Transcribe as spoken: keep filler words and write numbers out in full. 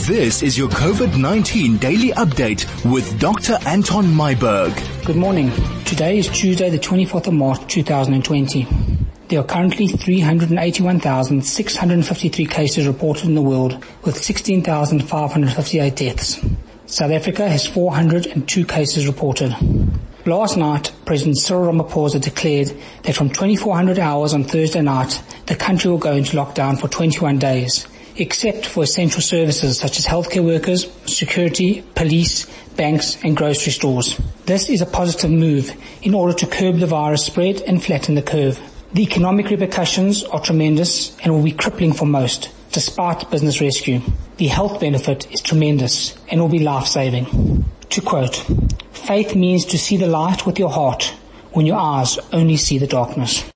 This is your COVID nineteen daily update with Doctor Anton Myburgh. Good morning. Today is Tuesday, the twenty-fourth of March, two thousand twenty. There are currently three hundred eighty-one thousand six hundred fifty-three cases reported in the world, with sixteen thousand five hundred fifty-eight deaths. South Africa has four hundred two cases reported. Last night, President Cyril Ramaphosa declared that from twenty-four hundred hours on Thursday night, the country will go into lockdown for twenty-one days, except for essential services such as healthcare workers, security, police, banks and grocery stores. This is a positive move in order to curb the virus spread and flatten the curve. The economic repercussions are tremendous and will be crippling for most, despite business rescue. The health benefit is tremendous and will be life-saving. To quote, "Faith means to see the light with your heart when your eyes only see the darkness."